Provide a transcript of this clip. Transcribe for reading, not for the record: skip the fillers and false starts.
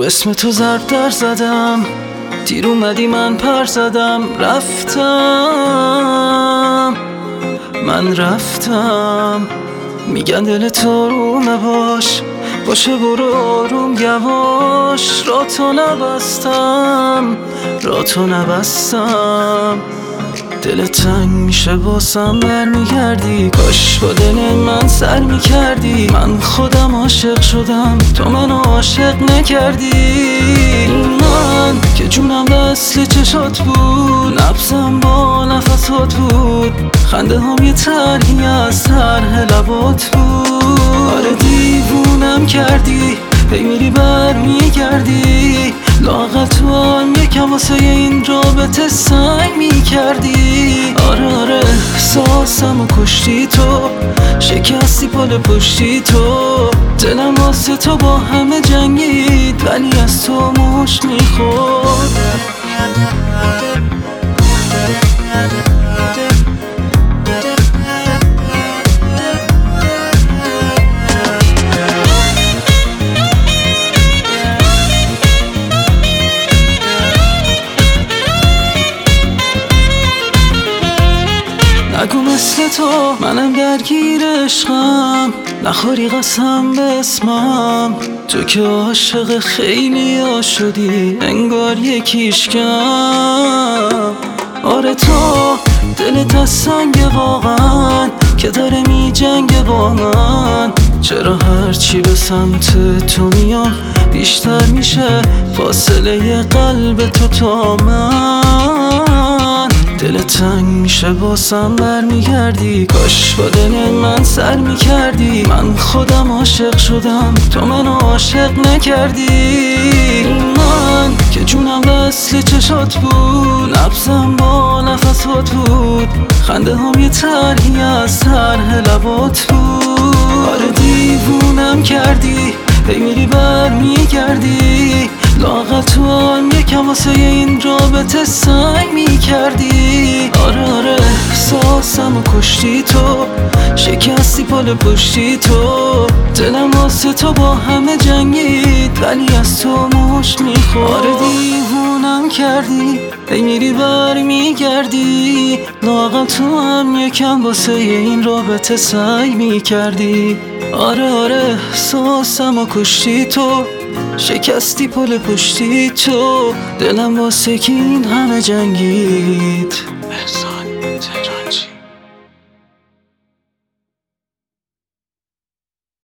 اسم تو ضرب در زدم، تیر اومدی من پر زدم، رفتم میگن دل تو رومه باشه برو آروم یواش، را تو نبستم دل تنگ میشه باسم برمیگردی، کاش با دل من سر میکردی، من خودم عاشق شدم تو منو عاشق نکردی، من که جونم دست چشات بود، نبضم با نفسات بود، خنده هم یه طرحی از طرح لبات بود، آره دیوونم کردی هی میری برمیگردی، لااقل تو هم یکم واسه این رابطه سعی میکردی، آره احساسم و کشتی تو، شکستی پل پشتی تو، دلم واسه تو با همه جنگید ولی از تو مشت میخورد. نگو مثل تو منم درگیر عشقم، نخوری قسم به اسمم، تو که عاشق خیلی ها شدی انگار یکیش کم، آره تو دلت از سنگ واقعا که داره می جنگ با من، چرا هرچی به سمت تو میام بیشتر میشه فاصله قلب تو تا من، دل تنگ میشه باسم برمیگردی، کاش با دل من سر میکردی، من خودم عاشق شدم تو منو عاشق نکردی، من که جونم وصل چشات بود، نبضم با نفسات بود، خنده هم یه طرحی از طرح لبات بود، آره دیوونم کردی هی میری برمیگردی، لااقل تو هم یکم واسه این رابطه سعی میکردی، آره احساسم و کشتی تو، شکستی پل پشتی تو، دلم واسه تو با همه جنگید ولی از تو مشت میخورد، آره دیوونم کردی هی میری برمیگردی، لااقل تو هم یکم واسه این رابطه سعی میکردی، آره احساسم و کشتی تو، شکستی پل پشتی تو، دلم واسه که این همه جنگید.